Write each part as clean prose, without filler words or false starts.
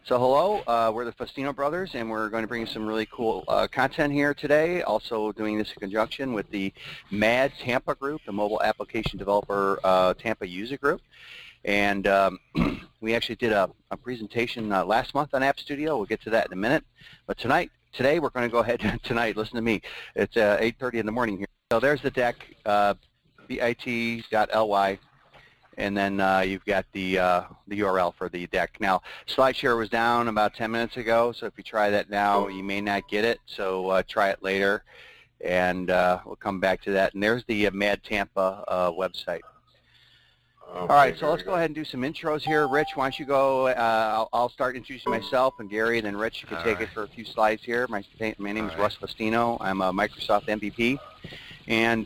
So hello, we're the Faustino Brothers, and we're going to bring you some really cool content here today. Also doing this in conjunction with the MAD Tampa Group, the Mobile Application Developer Tampa User Group. And we actually did a presentation last month on App Studio. We'll get to that in a minute. But today we're going to go ahead, listen to me. It's 8:30 in the morning here. So there's the deck, bit.ly. And then you've got the URL for the deck. Now, SlideShare was down about 10 minutes ago, so if you try that now, you may not get it. So try it later, and we'll come back to that. And there's the MAD Tampa website. Okay, all right, so let's go ahead and do some intros here. Rich, why don't you go? I'll start introducing myself, and Gary, and then Rich, you can take it for a few slides here. My name is Russ Faustino. I'm a Microsoft MVP, and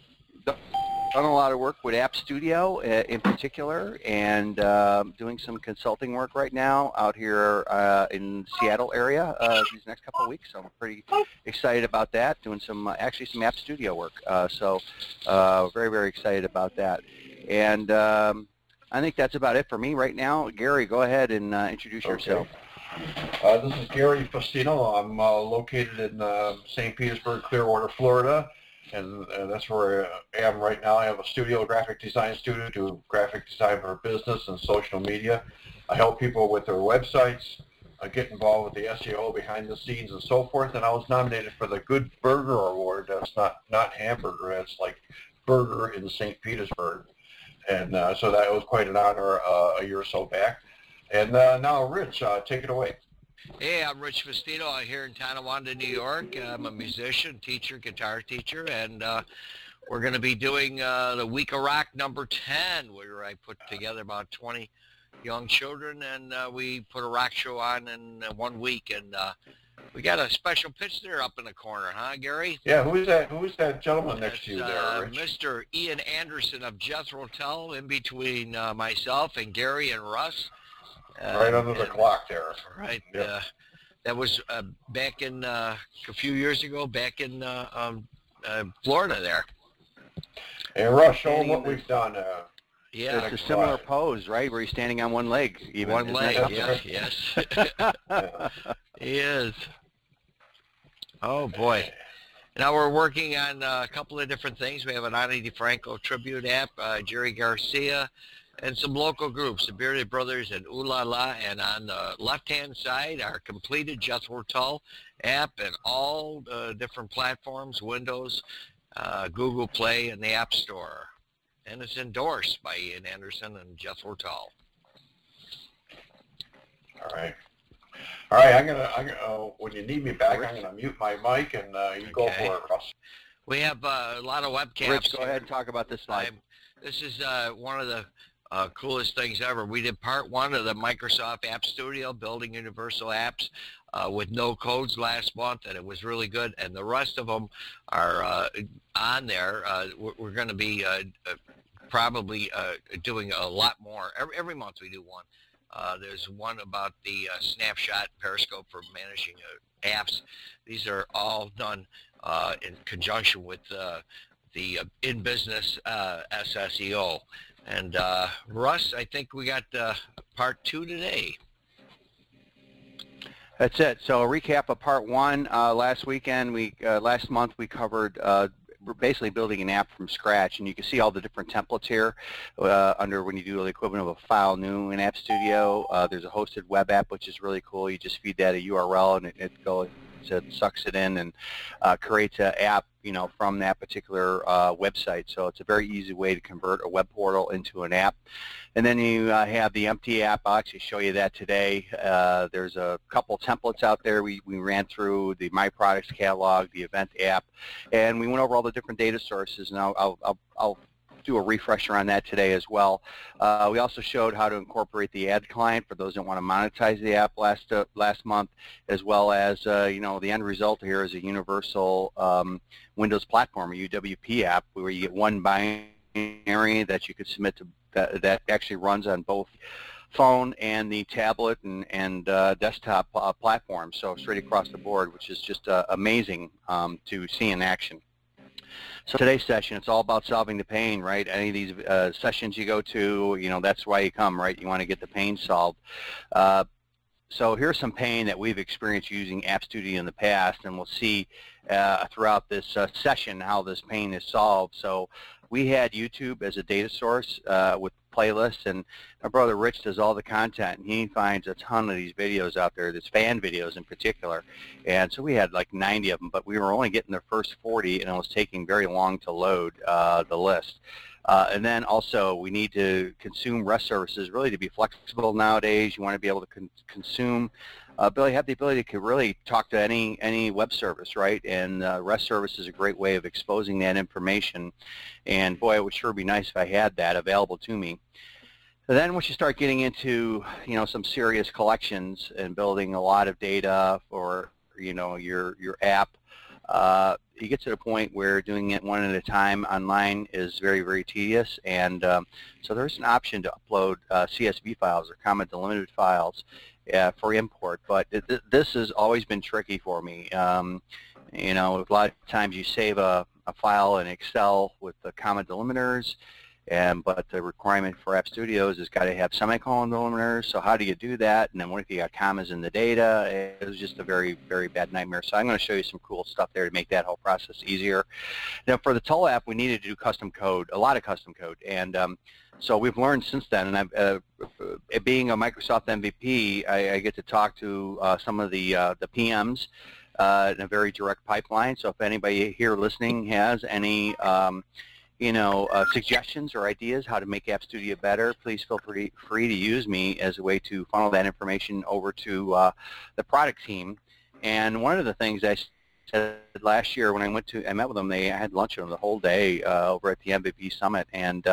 done a lot of work with App Studio in particular, and doing some consulting work right now out here in the Seattle area these next couple of weeks. So I'm pretty excited about that, doing some actually some App Studio work. So very, very excited about that. And I think that's about it for me right now. Gary, go ahead and introduce yourself. This is Gary Faustino. I'm located in St. Petersburg, Clearwater, Florida. And that's where I am right now. I have a studio, graphic design studio, do graphic design for business and social media. I help people with their websites. I get involved with the SEO behind the scenes and so forth. And I was nominated for the Good Burger Award. That's not hamburger. That's like burger in St. Petersburg. And so that was quite an honor a year or so back. And now, Rich, take it away. Hey, I'm Rich Faustino. I'm here in Tonawanda, New York. I'm a musician, teacher, guitar teacher, and we're going to be doing the Week of Rock number 10, where I put together about 20 young children, and we put a rock show on in 1 week. And we got a special pitch there up in the corner, huh, Gary? Yeah, who's that gentleman next to you there, Rich? Mr. Ian Anderson of Jethro Tull, in between myself and Gary and Russ. Right under the clock there. Right. Yep. That was back in a few years ago, back in Florida there. And Russ, show them what we've done. Yeah, it's a similar pose, right, where you're standing on one leg. Even. One leg, yes. He is. Oh, boy. Now we're working on a couple of different things. We have an Ani DeFranco tribute app, Jerry Garcia, and some local groups, the Bearded Brothers and Ooh La La, and on the left-hand side, our completed Jethro Tull app and all different platforms, Windows, Google Play, and the App Store. And it's endorsed by Ian Anderson and Jethro Tull. All right. I'm gonna when you need me back, I'm gonna mute my mic, and you go for it, Russ. We have a lot of webcasts. Rich, go ahead and talk about this slide. This is one of the coolest things ever. We did part 1 of the Microsoft App Studio, building universal apps with no codes last month, and it was really good. And the rest of them are on there. We're going to be probably doing a lot more. Every month we do one. There's one about the Snapshot Periscope for managing apps. These are all done in conjunction with the in-business SSEO. And Russ, I think we got part 2 today. That's it. So a recap of part 1. Last month we covered basically building an app from scratch, and you can see all the different templates here under when you do the equivalent of a file new in App Studio. There's a hosted web app, which is really cool. You just feed that a URL, and it goes. It sucks it in and creates an app, from that particular website. So it's a very easy way to convert a web portal into an app. And then you have the empty app. I'll actually show you that today. There's a couple templates out there. We ran through the My Products catalog, the event app, and we went over all the different data sources. And I'll do a refresher on that today as well. We also showed how to incorporate the ad client for those that want to monetize the app last month, as well as the end result here is a universal Windows platform, a UWP app, where you get one binary that you could submit to that actually runs on both phone and the tablet and desktop platforms, so straight across the board, which is just amazing to see in action. So today's session, it's all about solving the pain, right? Any of these sessions you go to, that's why you come, right? You want to get the pain solved. So here's some pain that we've experienced using App Studio in the past, and we'll see throughout this session how this pain is solved. So we had YouTube as a data source with playlists, and my brother Rich does all the content, and he finds a ton of these videos out there, these fan videos in particular. And so we had like 90 of them, but we were only getting the first 40, and it was taking very long to load the list. And then also we need to consume REST services really to be flexible nowadays. You want to be able to consume, have the ability to really talk to any web service, right? And REST service is a great way of exposing that information. And boy, it would sure be nice if I had that available to me. And then once you start getting into, some serious collections and building a lot of data for, your app, you get to the point where doing it one at a time online is very, very tedious, and so there's an option to upload CSV files or comma delimited files for import, but this has always been tricky for me. A lot of times you save a file in Excel with the comma delimiters, but the requirement for App Studios has got to have semicolon delimiters, so how do you do that? And then what if you got commas in the data? It was just a very, very bad nightmare. So I'm going to show you some cool stuff there to make that whole process easier. Now for the Tull app, we needed to do custom code, a lot of custom code, and so we've learned since then, and being a Microsoft MVP, I get to talk to some of the PMs in a very direct pipeline. So if anybody here listening has any suggestions or ideas how to make App Studio better, please feel free to use me as a way to funnel that information over to the product team. And one of the things I said last year when I met with them, I had lunch with them the whole day over at the MVP Summit, and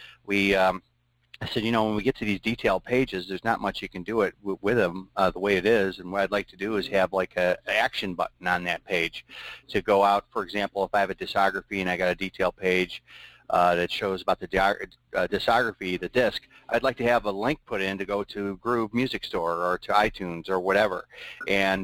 I said, when we get to these detailed pages, there's not much you can do it with them the way it is, and what I'd like to do is have like an action button on that page to go out. For example, if I have a discography and I got a detail page that shows about the discography, the disc, I'd like to have a link put in to go to Groove Music Store or to iTunes or whatever, and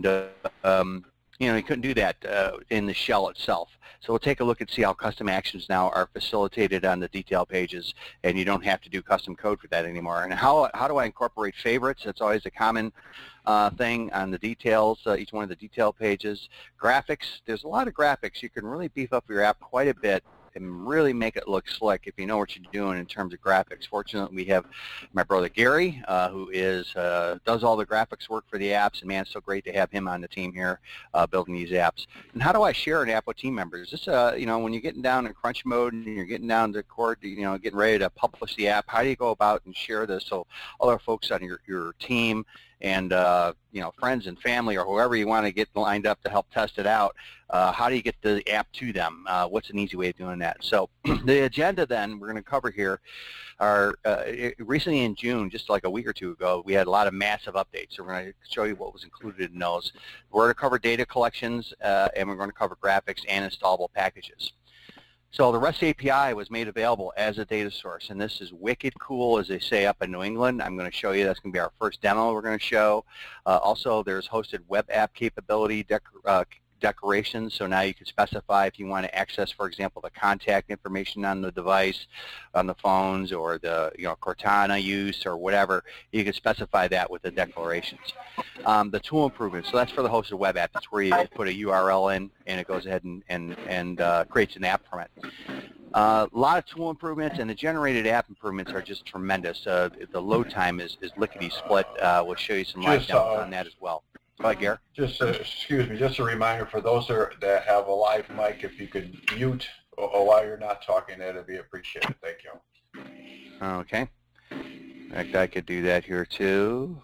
you couldn't do that in the shell itself. So we'll take a look and see how custom actions now are facilitated on the detail pages, and you don't have to do custom code for that anymore. And how do I incorporate favorites? That's always a common thing on the details, each one of the detail pages. Graphics, there's a lot of graphics. You can really beef up your app quite a bit and really make it look slick if you know what you're doing in terms of graphics. Fortunately, we have my brother Gary, who does all the graphics work for the apps, and man, it's so great to have him on the team here building these apps. And how do I share an app with team members? This, when you're getting down in crunch mode and you're getting down to cord, getting ready to publish the app, how do you go about and share this so other folks on your team and friends and family or whoever you want to get lined up to help test it out, how do you get the app to them? What's an easy way of doing that? So the agenda then we're going to cover here are recently in June, just like a week or two ago, we had a lot of massive updates. So we're going to show you what was included in those. We're going to cover data collections, and we're going to cover graphics and installable packages. So the REST API was made available as a data source, and this is wicked cool, as they say up in New England. I'm going to show you. That's going to be our first demo we're going to show. Also, there's hosted web app capability decorations, so now you can specify if you want to access, for example, the contact information on the device, on the phones, or the Cortana use or whatever. You can specify that with the declarations. The tool improvements, so that's for the hosted web app. That's where you put a URL in, and it goes ahead and creates an app from it. A lot of tool improvements, and the generated app improvements are just tremendous. The load time is lickety-split. We'll show you some live demos on that as well. Go ahead, Gary. Excuse me, just a reminder for those that have a live mic, if you could mute while you're not talking, that'd be appreciated. Thank you. Okay. In fact, I could do that here too.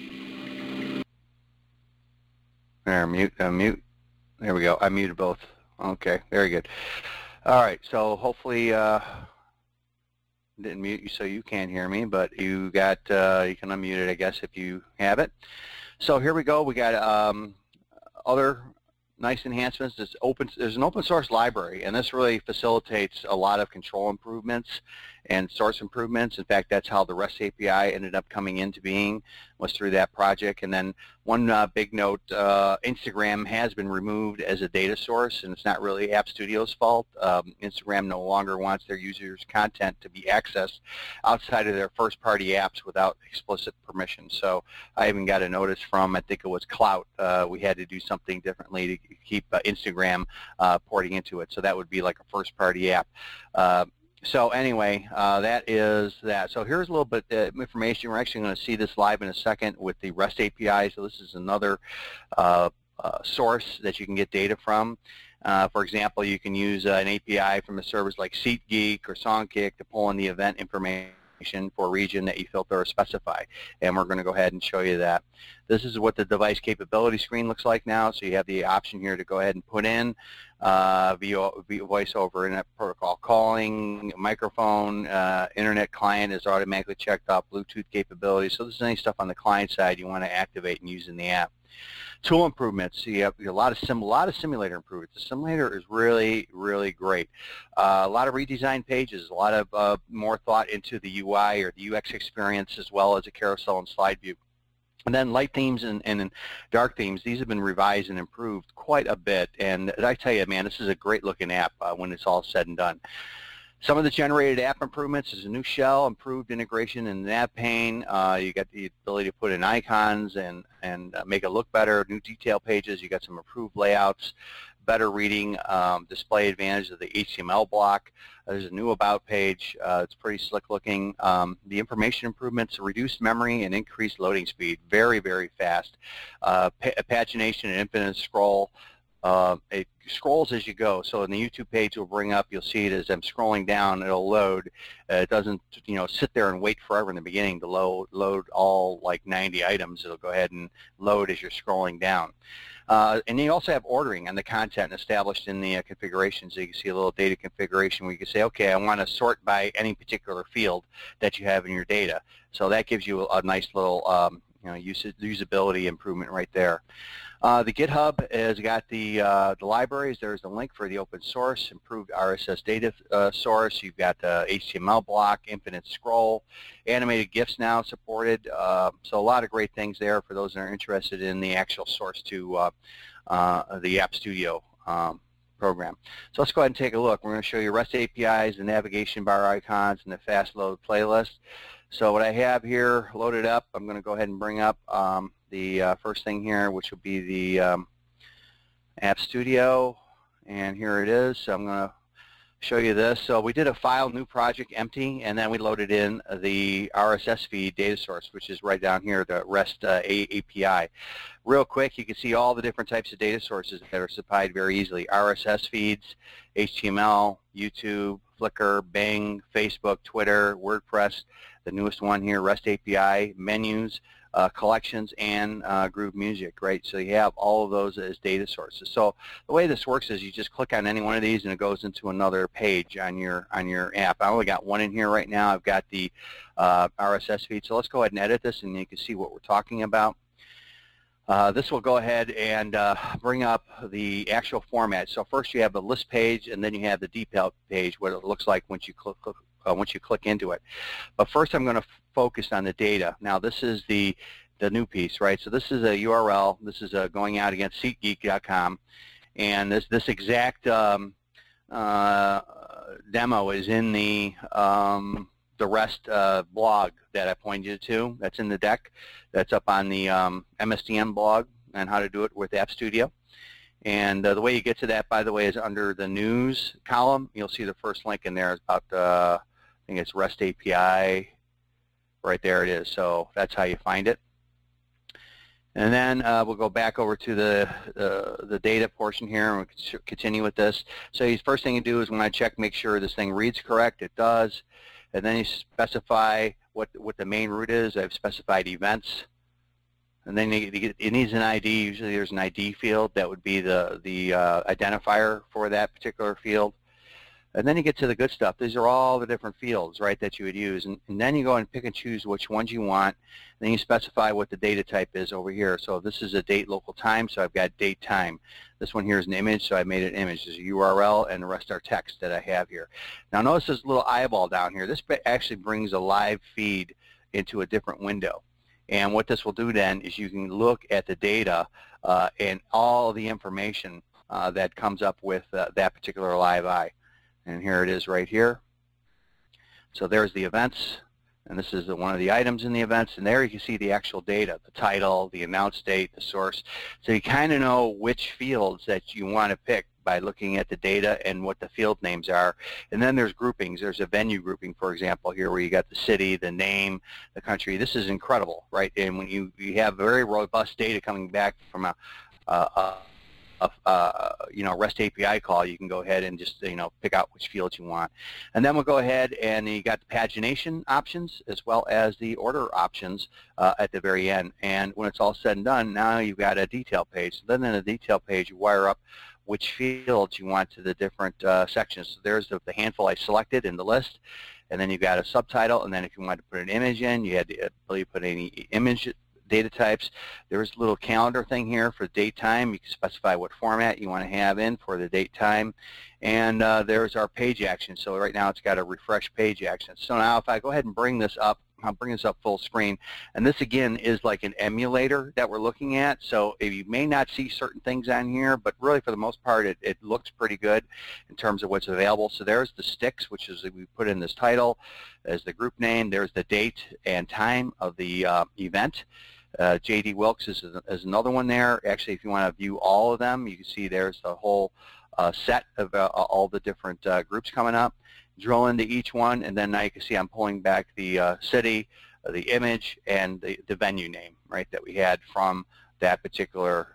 There, mute. There we go. I muted both. Okay, very good. All right, so hopefully didn't mute you so you can't hear me, but you can unmute it, I guess, if you have it. So here we go. We got other nice enhancements. There's an open source library, and this really facilitates a lot of control improvements. and source improvements. In fact, that's how the REST API ended up coming into being, was through that project. And then one big note, Instagram has been removed as a data source, and it's not really App Studio's fault. Instagram no longer wants their users' content to be accessed outside of their first-party apps without explicit permission. So I even got a notice from, I think it was Clout, we had to do something differently to keep Instagram porting into it. So that would be like a first-party app. So anyway, that is that. So here's a little bit of information. We're actually going to see this live in a second with the REST API. So this is another source that you can get data from. For example, you can use an API from a service like SeatGeek or Songkick to pull in the event information for a region that you filter or specify. And we're going to go ahead and show you that. This is what the device capability screen looks like now. So you have the option here to go ahead and put in via voice over internet protocol calling, microphone, internet client is automatically checked off, Bluetooth capability. So this is any stuff on the client side you want to activate and use in the app. Tool improvements. So you have a lot of simulator improvements. The simulator is really, really great. A lot of redesigned pages, a lot of more thought into the UI or the UX experience, as well as a carousel and slide view. And then light themes and dark themes, these have been revised and improved quite a bit. And I tell you, man, this is a great looking app when it's all said and done. Some of the generated app improvements is a new shell, improved integration in the nav pane. You got the ability to put in icons and make it look better, new detail pages. You got some improved layouts, better reading, display advantage of the HTML block. There's a new about page. It's pretty slick looking. The information improvements, reduced memory and increased loading speed, very, very fast. Pagination and infinite scroll. It scrolls as you go. So in the YouTube page will bring up, you'll see it as I'm scrolling down, it'll load. It doesn't, sit there and wait forever in the beginning to load all like 90 items. It'll go ahead and load as you're scrolling down. And you also have ordering on the content established in the configuration. So you can see a little data configuration where you can say, okay, I want to sort by any particular field that you have in your data. So that gives you a nice little usability improvement right there. The GitHub has got the libraries. There's a link for the open source, improved RSS data source. You've got the HTML block, infinite scroll, animated GIFs now supported. So a lot of great things there for those that are interested in the actual source to the App Studio program. So let's go ahead and take a look. We're going to show you REST APIs, the navigation bar icons, and the fast load playlist. So what I have here loaded up, I'm going to go ahead and bring up the first thing here, which will be the App Studio, and here it is. So I'm going to show you this. So we did a file, new project, empty, and then we loaded in the RSS feed data source, which is right down here, the REST API. Real quick, you can see all the different types of data sources that are supplied very easily. RSS feeds, HTML, YouTube, Flickr, Bing, Facebook, Twitter, WordPress, the newest one here, REST API, menus, collections, and Groove Music, right? So you have all of those as data sources. So the way this works is you just click on any one of these and it goes into another page on your app. I only got one in here right now. I've got the RSS feed. So let's go ahead and edit this and you can see what we're talking about. This will go ahead and bring up the actual format. So first you have the list page and then you have the detail page, what it looks like once you click into it. But first I'm going to focus on the data. Now this is the new piece, right? So this is a URL. This is going out against SeatGeek.com, and this exact demo is in the REST blog that I pointed you to. That's in the deck. That's up on the MSDN blog on how to do it with App Studio. And the way you get to that, by the way, is under the news column. You'll see the first link in there is about, I think it's REST API. Right there it is. So that's how you find it. And then we'll go back over to the data portion here, and we'll continue with this. So the first thing you do is when I check, make sure this thing reads correct. It does. And then you specify what the main route is. I've specified events. And then it needs an ID. Usually there's an ID field that would be the identifier for that particular field. And then you get to the good stuff. These are all the different fields, right, that you would use. And then you go and pick and choose which ones you want. Then you specify what the data type is over here. So this is a date, local time, so I've got date, time. This one here is an image, so I made an image. There's a URL, and the rest are text that I have here. Now notice this little eyeball down here. This actually brings a live feed into a different window. And what this will do then is you can look at the data and all the information that comes up with that particular live eye. And here it is right here. So there's the events, and this is one of the items in the events, and there you can see the actual data, the title, the announce date, the source. So you kind of know which fields that you want to pick by looking at the data and what the field names are. And then there's groupings. There's a venue grouping, for example, here where you got the city, the name, the country. This is incredible, right? And when you have very robust data coming back from a REST API call, you can go ahead and just pick out which fields you want. And then we'll go ahead and you got the pagination options as well as the order options at the very end. And when it's all said and done, now you've got a detail page. So then in the detail page, you wire up which fields you want to the different sections. So there's the handful I selected in the list, and then you've got a subtitle, and then if you want to put an image in, you had to put any image data types. There's a little calendar thing here for date time. You can specify what format you want to have in for the date time. And there's our page action. So right now it's got a refresh page action. So now if I go ahead and bring this up, I'll bring this up full screen. And this again is like an emulator that we're looking at. So if you may not see certain things on here, but really for the most part it looks pretty good in terms of what's available. So there's the sticks, which is we put in this title as the group name. There's the date and time of the event. J.D. Wilkes is another one there. Actually, if you want to view all of them, you can see there's the whole set of all the different groups coming up. Drill into each one, and then now you can see I'm pulling back the city, the image, and the venue name, right, that we had from that particular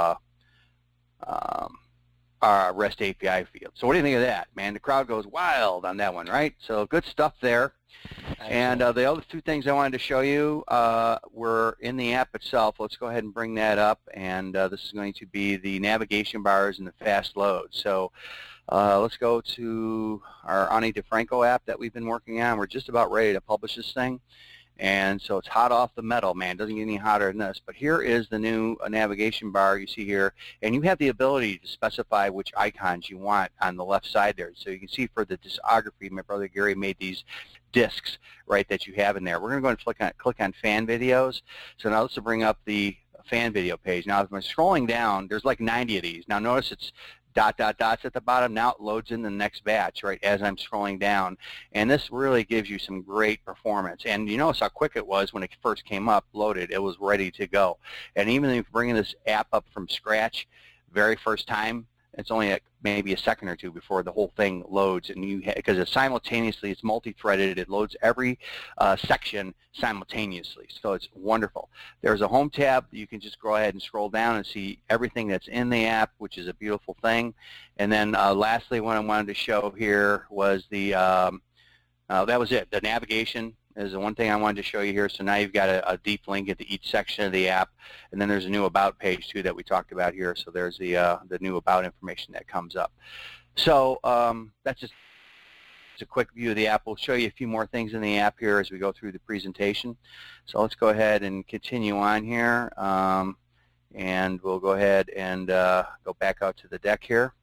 REST API field. So what do you think of that, man? The crowd goes wild on that one, right? So good stuff there. And the other two things I wanted to show you were in the app itself. Let's go ahead and bring that up. And this is going to be the navigation bars and the fast load. So let's go to our Ani DeFranco app that we've been working on. We're just about ready to publish this thing. And so it's hot off the metal, man. It doesn't get any hotter than this. But here is the new navigation bar you see here. And you have the ability to specify which icons you want on the left side there. So you can see for the discography, my brother Gary made these discs, right, that you have in there. We're going to go and click on fan videos. So now let's bring up the fan video page. Now if I'm scrolling down, there's like 90 of these. Now notice it's dots at the bottom. Now it loads in the next batch, right, as I'm scrolling down. And this really gives you some great performance. And you notice how quick it was when it first came up, loaded. It was ready to go. And even if you're bringing this app up from scratch, very first time, it's only maybe a second or two before the whole thing loads, and because it's simultaneously, it's multi-threaded. It loads every section simultaneously, so it's wonderful. There's a home tab. You can just go ahead and scroll down and see everything that's in the app, which is a beautiful thing. And then lastly, what I wanted to show here was the that was it. The navigation is the one thing I wanted to show you here. So now you've got a deep link into each section of the app, and then there's a new about page too that we talked about here. So there's the new about information that comes up. So that's just a quick view of the app. We'll show you a few more things in the app here as we go through the presentation. So let's go ahead and continue on here, and we'll go ahead and go back out to the deck here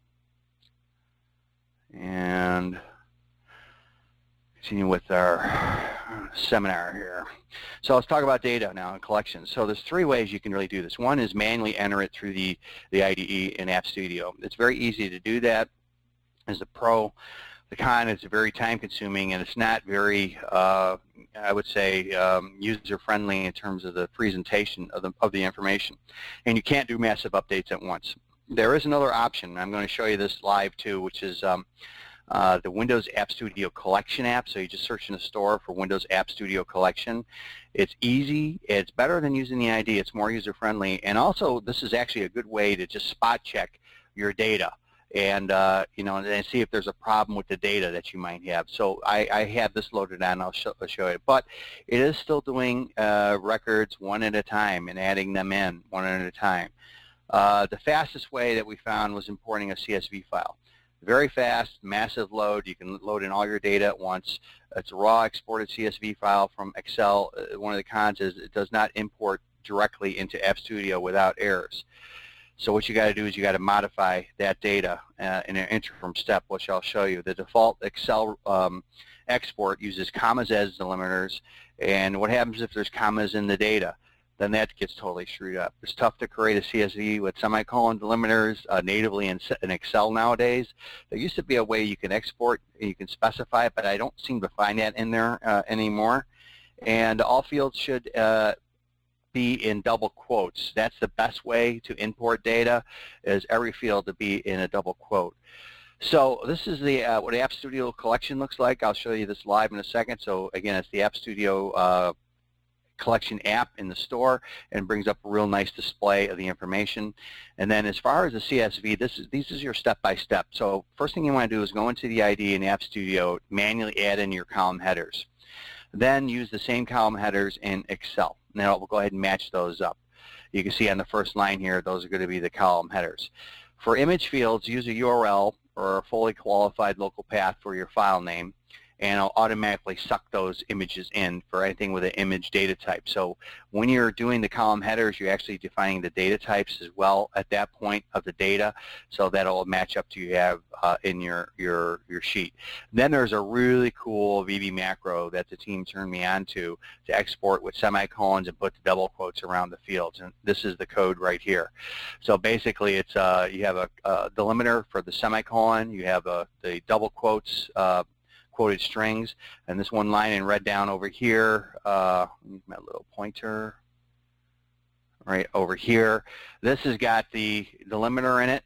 and continue with our seminar here. So let's talk about data now and collections. So there's three ways you can really do this. One is manually enter it through the IDE in App Studio. It's very easy to do that as a pro. The con is very time consuming, and it's not very, I would say, user-friendly in terms of the presentation of the information. And you can't do massive updates at once. There is another option. I'm going to show you this live too, which is the Windows App Studio Collection app. So you just search in the store for Windows App Studio Collection. It's easy. It's better than using the ID. It's more user-friendly. And also, this is actually a good way to just spot check your data and and see if there's a problem with the data that you might have. So I have this loaded on. I'll show it. But it is still doing records one at a time and adding them in one at a time. The fastest way that we found was importing a CSV file. Very fast, massive load. You can load in all your data at once. It's a raw exported CSV file from Excel. One of the cons is it does not import directly into App Studio without errors. So what you got to do is you got to modify that data in an interim step, which I'll show you. The default Excel export uses commas as delimiters, and what happens if there's commas in the data? Then that gets totally screwed up. It's tough to create a CSV with semicolon delimiters natively in Excel nowadays. There used to be a way you can export and you can specify it, but I don't seem to find that in there anymore. And all fields should be in double quotes. That's the best way to import data, is every field to be in a double quote. So this is the what App Studio collection looks like. I'll show you this live in a second. So again, it's the App Studio collection app in the store, and brings up a real nice display of the information. And then as far as the CSV, this is your step-by-step. So first thing you want to do is go into the ID in App Studio, manually add in your column headers. Then use the same column headers in Excel. Now we'll go ahead and match those up. You can see on the first line here, those are going to be the column headers. For image fields, use a URL or a fully qualified local path for your file name, and it'll automatically suck those images in for anything with an image data type. So when you're doing the column headers, you're actually defining the data types as well at that point of the data, so that'll match up to you have in your sheet. Then there's a really cool VB macro that the team turned me on to export with semicolons and put the double quotes around the fields, and this is the code right here. So basically it's you have a delimiter for the semicolon, you have the double quotes, quoted strings, and this one line in red down over here, my little pointer right over here, this has got the delimiter in it,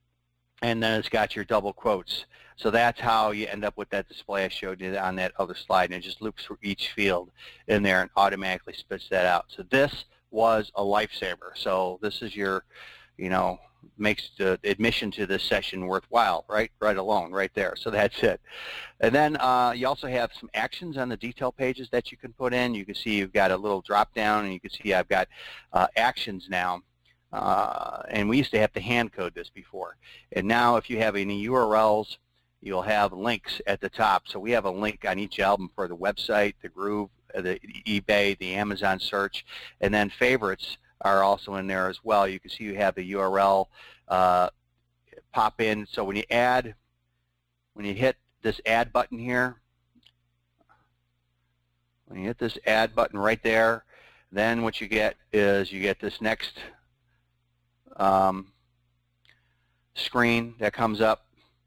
and then it's got your double quotes. So that's how you end up with that display I showed you on that other slide, and it just loops for each field in there and automatically spits that out. So this was a lifesaver. So this is your, you know, makes the admission to this session worthwhile, right alone, right there. So that's it. And then you also have some actions on the detail pages that you can put in. You can see you've got a little drop down, and you can see I've got actions now. And we used to have to hand code this before. And now if you have any URLs, you'll have links at the top. So we have a link on each album for the website, the Groove, the eBay, the Amazon search, and then favorites are also in there as well. You can see you have the URL pop in. So when you hit this add button here, when you hit this add button right there, then what you get is you get this next screen that comes up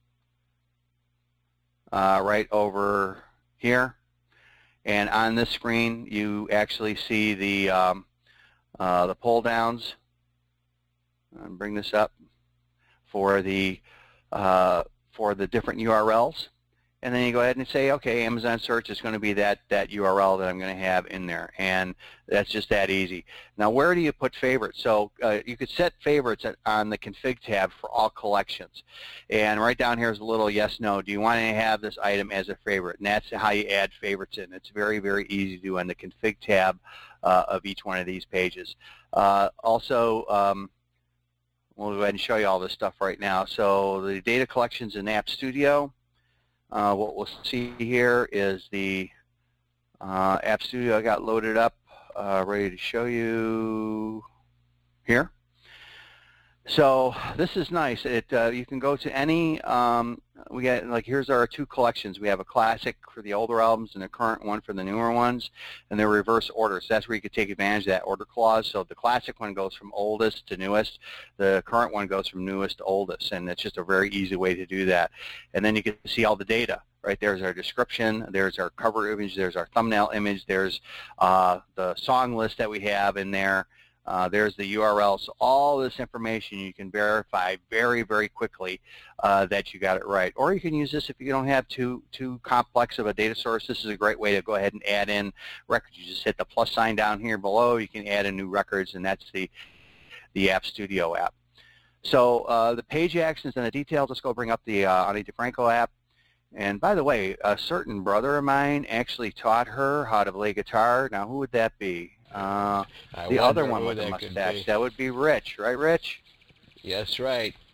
right over here. And on this screen, you actually see the pull downs. And bring this up for the different URLs, and then you go ahead and say, okay, Amazon search is going to be that URL that I'm going to have in there, and that's just that easy. Now, where do you put favorites? So you could set favorites on the config tab for all collections, and right down here is a little yes no. Do you want to have this item as a favorite? And that's how you add favorites in. It's very, very easy to do on the config tab of each one of these pages. Also, we'll go ahead and show you all this stuff right now. So the data collections in App Studio. What we'll see here is the App Studio I got loaded up, ready to show you here. So this is nice. You can go to any, we got, like, here's our two collections. We have a classic for the older albums and a current one for the newer ones, and they're reverse order. So that's where you could take advantage of that order clause. So the classic one goes from oldest to newest. The current one goes from newest to oldest, and it's just a very easy way to do that. And then you can see all the data. Right, there's our description, there's our cover image, there's our thumbnail image, there's the song list that we have in there. There's the URL. So all this information you can verify very, very quickly that you got it right. Or you can use this if you don't have too complex of a data source. This is a great way to go ahead and add in records. You just hit the plus sign down here below. You can add in new records, and that's the App Studio app. So the page actions and the details, let's go bring up the Ani DeFranco app. And by the way, a certain brother of mine actually taught her how to play guitar. Now, who would that be? The other one with the mustache. That would be Rich, right, Rich? Yes, right.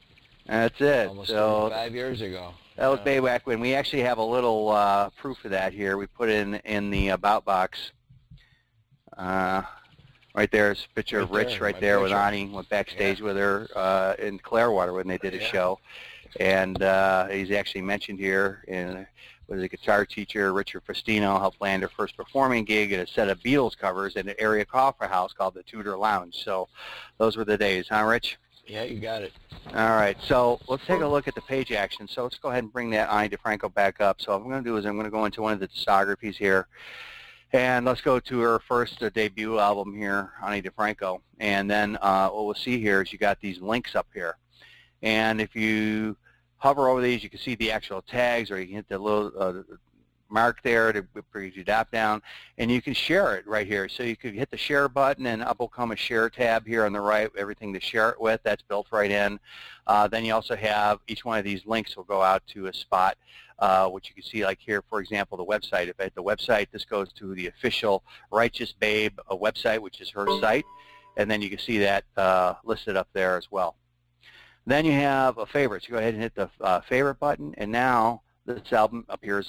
That's it. Almost So 35 years ago. that was Yeah. way back when. We actually have a little proof of that here. We put in the about box. Right there's a picture of Rich right my there with picture. Ani. Went backstage with her in Clearwater when they did a Yeah. show. And he's actually mentioned here in was a guitar teacher, Richard Festino, helped land her first performing gig at a set of Beatles covers in an area coffee house called the Tudor Lounge. So those were the days, huh, Rich? Yeah, you got it. All right, so let's take a look at the page action. So let's go ahead and bring that Ani DiFranco back up. So what I'm going to do is I'm going to go into one of the discographies here. And let's go to her first debut album here, Ani DiFranco. And then what we'll see here is you got these links up here. And if you hover over these, you can see the actual tags, or you can hit the little mark there to bring your dot down, and you can share it right here. So you could hit the share button, and up will come a share tab here on the right, everything to share it with. That's built right in. Then you also have each one of these links will go out to a spot, which you can see like here, for example, the website. If at the website, this goes to the official Righteous Babe website, which is her site, and then you can see that listed up there as well. Then you have a favorite. So go ahead and hit the favorite button, and now this album appears.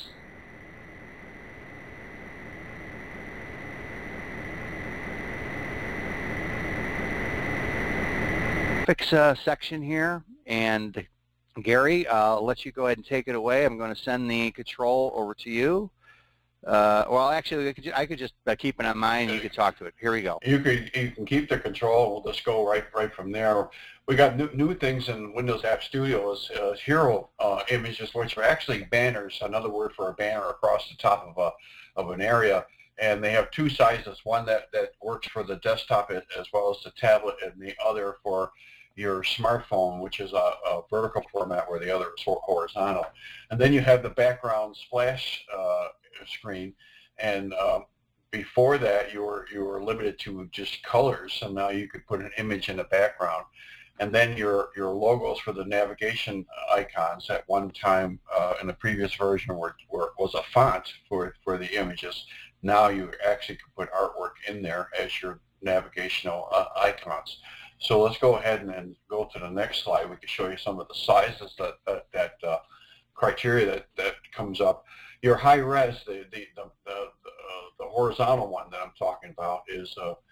Fix section here, and Gary, I'll let you go ahead and take it away. I'm going to send the control over to you. Well, actually, I could just keep it on mine. You could talk to it. Here we go. You can keep the control. We'll just go right from there. We got new things in Windows App Studio is hero images, which are actually banners. Another word for a banner across the top of an area. And they have two sizes. One that works for the desktop as well as the tablet, and the other for your smartphone, which is a vertical format, where the other is horizontal. And then you have the background splash screen, and before that you were limited to just colors, and now you could put an image in the background. And then your logos for the navigation icons at one time in the previous version was a font for the images. Now you actually can put artwork in there as your navigational icons. So let's go ahead and go to the next slide. We can show you some of the sizes that criteria that comes up. Your high res, the horizontal one that I'm talking about, is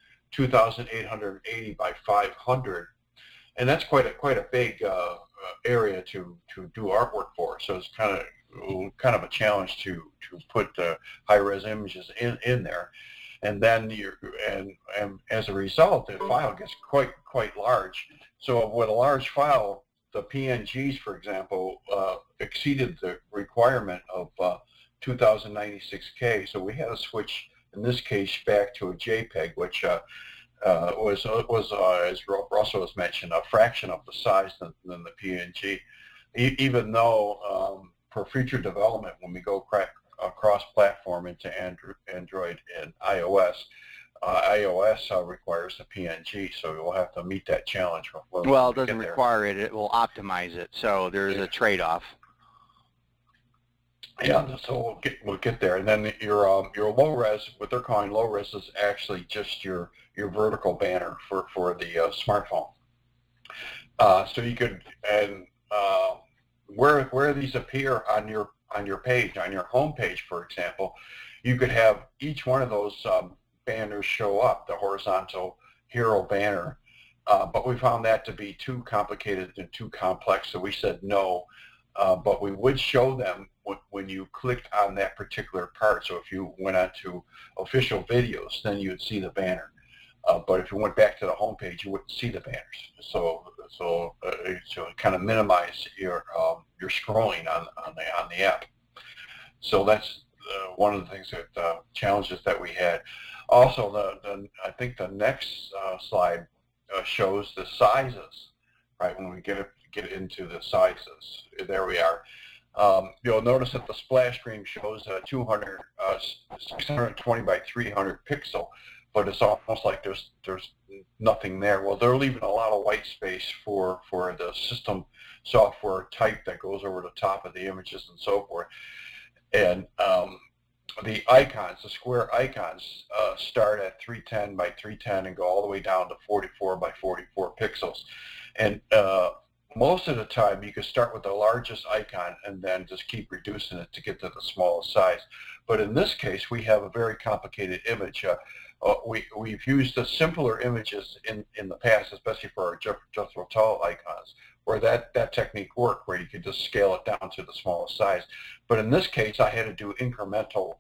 2,880 by 500, and that's quite a big area to do artwork for. So it's kind of a challenge to put the high res images in there. And then and as a result, the file gets quite large. So with a large file, the PNGs, for example, exceeded the requirement of 2096K. So we had to switch, in this case, back to a JPEG, which was as Russell has mentioned, a fraction of the size than the PNG. Even though for future development, when we go cross-platform into Android and iOS, iOS requires a PNG, so we'll have to meet that challenge. Well, it doesn't require it. It will optimize it. So there's a trade-off. Yeah, so we'll get there. And then your low res, what they're calling low res, is actually just your vertical banner for the smartphone. So you could, and where these appear on your page, on your home page, for example, you could have each one of those banners show up, the horizontal hero banner. But we found that to be too complicated and too complex, so we said no. But we would show them when you clicked on that particular part. So if you went on to official videos, then you would see the banner. But if you went back to the home page, you wouldn't see the banners. So kind of minimize your scrolling on the app. So that's one of the things that challenges that we had. Also, I think the next slide shows the sizes. Right, when we get into the sizes, there we are. You'll notice that the splash screen shows 620 by 300 pixel, but it's almost like there's nothing there. Well, they're leaving a lot of white space for the system software type that goes over the top of the images and so forth. And the icons, the square icons, start at 310 by 310 and go all the way down to 44 by 44 pixels. And most of the time you can start with the largest icon and then just keep reducing it to get to the smallest size. But in this case, we have a very complicated image. We've used the simpler images in the past, especially for our Jethro Tull icons, where that technique worked, where you could just scale it down to the smallest size. But in this case, I had to do incremental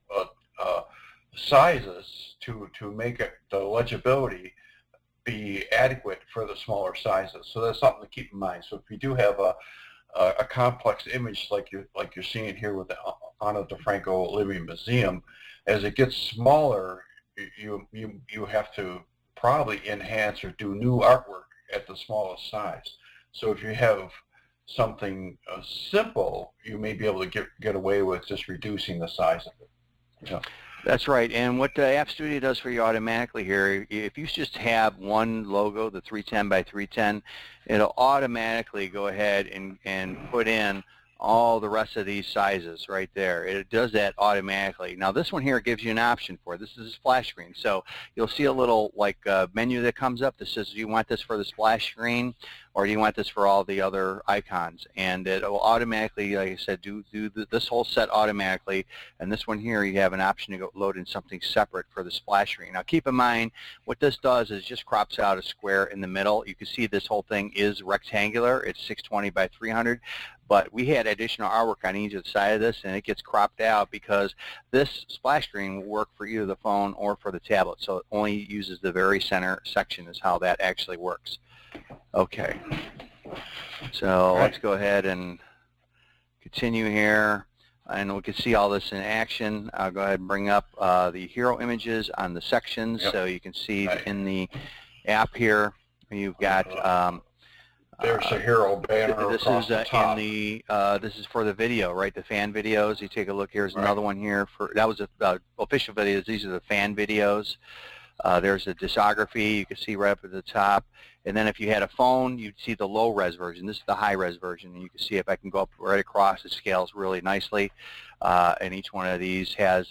sizes to make it, the legibility be adequate for the smaller sizes. So that's something to keep in mind. So if you do have a complex image like you're seeing here with the Ana DeFranco Living Museum, as it gets smaller, you have to probably enhance or do new artwork at the smallest size. So if you have something simple, you may be able to get away with just reducing the size of it. Yeah. That's right. And what the App Studio does for you automatically here, if you just have one logo, the 310 by 310, it'll automatically go ahead and put in all the rest of these sizes right there. It does that automatically. Now this one here gives you an option for it. This is a splash screen. So you'll see a little like menu that comes up that says, do you want this for the splash screen or do you want this for all the other icons? And it will automatically, like I said, do this whole set automatically. And this one here, you have an option to go load in something separate for the splash screen. Now keep in mind, what this does is just crops out a square in the middle. You can see this whole thing is rectangular. It's 620 by 300. But we had additional artwork on each side of this, and it gets cropped out because this splash screen will work for either the phone or for the tablet. So it only uses the very center section is how that actually works. Okay. So let's go ahead and continue here. And we can see all this in action. I'll go ahead and bring up the hero images on the sections. Yep. So you can see in the app here, you've got there's a hero banner this across is the top. this is for the video, right? The fan videos. You take a look. Here's another one here for that was official videos. These are the fan videos. There's a discography. You can see right up at the top. And then if you had a phone, you'd see the low-res version. This is the high-res version. And you can see if I can go up right across, it scales really nicely. And each one of these has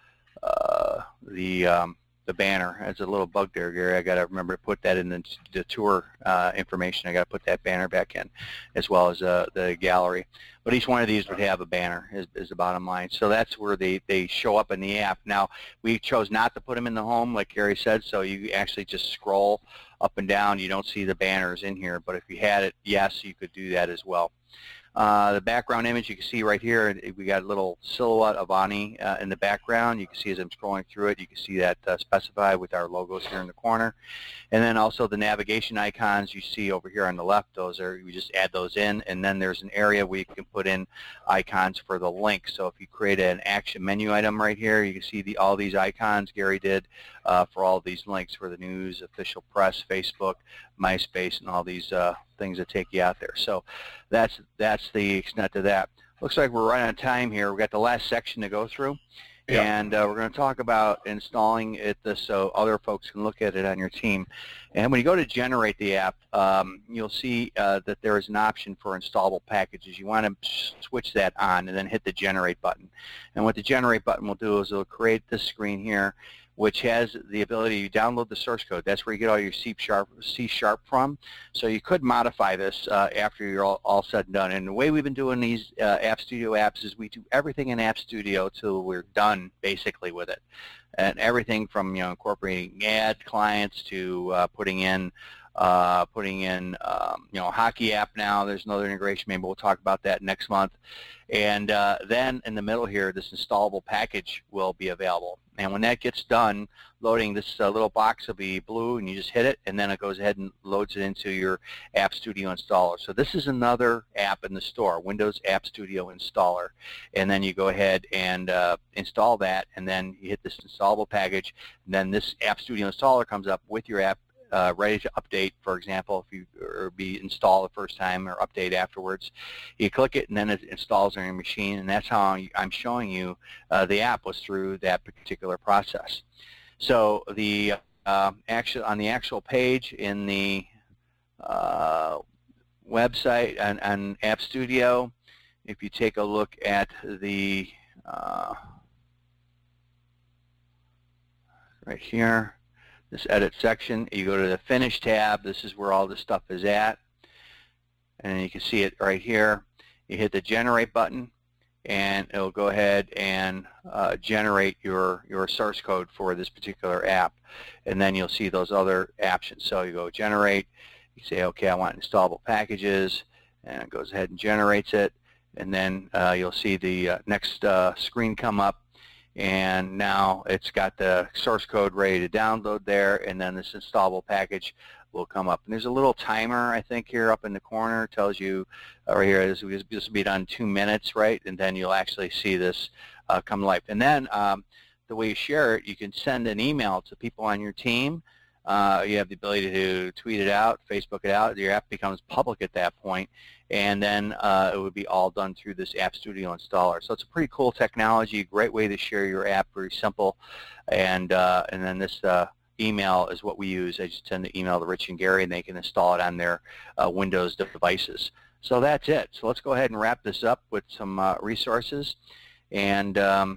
the banner. Has a little bug there, Gary. I got to remember to put that in the tour information. I got to put that banner back in, as well as the gallery. But each one of these would have a banner, is the bottom line. So that's where they show up in the app. Now, we chose not to put them in the home, like Gary said, so you actually just scroll up and down. You don't see the banners in here. But if you had it, yes, you could do that as well. The background image you can see right here, we got a little silhouette of Ani in the background. You can see as I'm scrolling through it, you can see that specified with our logos here in the corner. And then also the navigation icons you see over here on the left, those are, we just add those in, and then there's an area where you can put in icons for the link. So if you create an action menu item right here, you can see all these icons Gary did for all these links for the news, official press, Facebook, MySpace, and all these things that take you out there. So that's the extent of that. Looks like we're right on time here. We've got the last section to go through. Yeah. And we're going to talk about installing it so other folks can look at it on your team. And when you go to generate the app, you'll see that there is an option for installable packages. You want to switch that on and then hit the generate button. And what the generate button will do is it'll create this screen here, which has the ability to download the source code. That's where you get all your C# from. So you could modify this after you're all said and done. And the way we've been doing these App Studio apps is we do everything in App Studio till we're done basically with it. And everything from incorporating ad clients to putting in hockey app now. There's another integration. Maybe we'll talk about that next month. And then in the middle here, this installable package will be available. And when that gets done, loading, this little box will be blue, and you just hit it, and then it goes ahead and loads it into your App Studio installer. So this is another app in the store, Windows App Studio Installer. And then you go ahead and install that, and then you hit this installable package, and then this App Studio Installer comes up with your app ready to update. For example, if you be install the first time or update afterwards, you click it and then it installs on your machine, and that's how I'm showing you the app was through that particular process. So the on the actual page in the website and App Studio, if you take a look at the right here, this edit section, you go to the finish tab. This is where all the stuff is at. and you can see it right here. You hit the generate button, and it'll go ahead and generate your source code for this particular app. And then you'll see those other options. So you go generate, you say, okay, I want installable packages, and it goes ahead and generates it. And then you'll see the next screen come up, and now it's got the source code ready to download there, and then this installable package will come up. And there's a little timer, I think, here up in the corner. It tells you right here, this will be done 2 minutes, right? And then you'll actually see this come to life. And then the way you share it, you can send an email to people on your team. You have the ability to tweet it out, Facebook it out. Your app becomes public at that point, and then it would be all done through this App Studio installer. So it's a pretty cool technology, great way to share your app, very simple. And then this email is what we use. I just send the email to Rich and Gary, and they can install it on their Windows devices. So that's it. So let's go ahead and wrap this up with some resources, and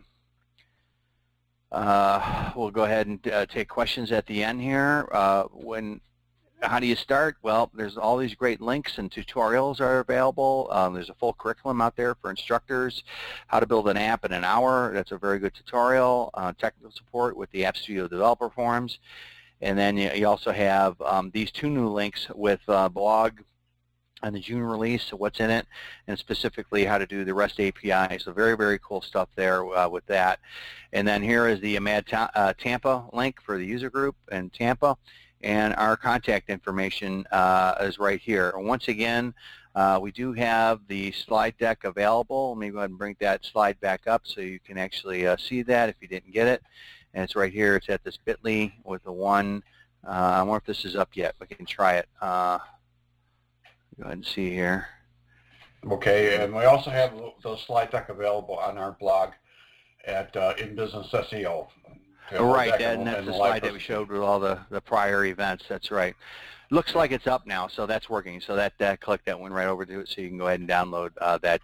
we'll go ahead and take questions at the end here. How do you start? Well, there's all these great links and tutorials are available. There's a full curriculum out there for instructors. How to build an app in an hour. That's a very good tutorial. Technical support with the App Studio Developer Forums. And then you also have these 2 new links with blog on the June release, so what's in it, and specifically how to do the REST API. So very, very cool stuff there with that. And then here is the AMAD Tampa link for the user group in Tampa. And our contact information is right here. And once again, we do have the slide deck available. Let me go ahead and bring that slide back up so you can actually see that if you didn't get it. And it's right here. It's at this bit.ly with the one. I wonder if this is up yet. We can try it. Go ahead and see here. Okay, and we also have those slide deck available on our blog at In Business SEO. Right, and that's the slide that we showed with all the prior events. That's right. Looks like it's up now, so that's working. So that click that went right over to it, so you can go ahead and download that